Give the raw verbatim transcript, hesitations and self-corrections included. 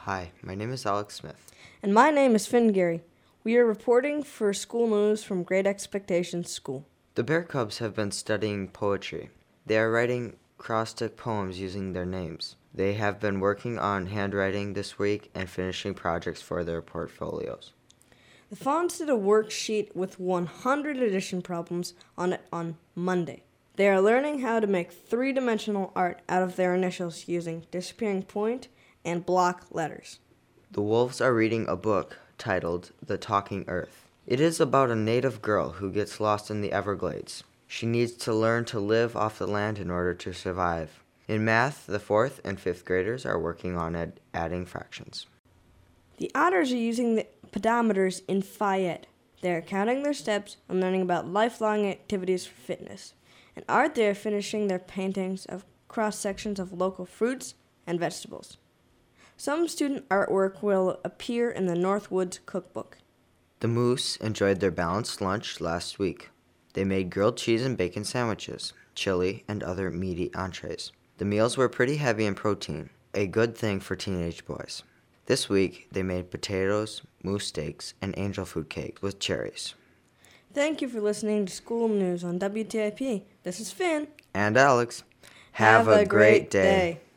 Hi, my name is Alex Smith. And my name is Finn Gary. We are reporting for school news from Great Expectations School. The Bear Cubs have been studying poetry. They are writing acrostic poems using their names. They have been working on handwriting this week and finishing projects for their portfolios. The Fawns did a worksheet with one hundred addition problems on it on Monday. They are learning how to make three-dimensional art out of their initials using disappearing point and block letters. The Wolves are reading a book titled The Talking Earth. It is about a native girl who gets lost in the Everglades. She needs to learn to live off the land in order to survive. In math, the fourth and fifth graders are working on ad- adding fractions. The Otters are using the pedometers in Fayette. They are counting their steps and learning about lifelong activities for fitness. In art, they are finishing their paintings of cross-sections of local fruits and vegetables. Some student artwork will appear in the Northwoods cookbook. The Moose enjoyed their balanced lunch last week. They made grilled cheese and bacon sandwiches, chili, and other meaty entrees. The meals were pretty heavy in protein, a good thing for teenage boys. This week, they made potatoes, moose steaks, and angel food cake with cherries. Thank you for listening to School News on W T I P. This is Finn. And Alex. Have, Have a, a great day. day.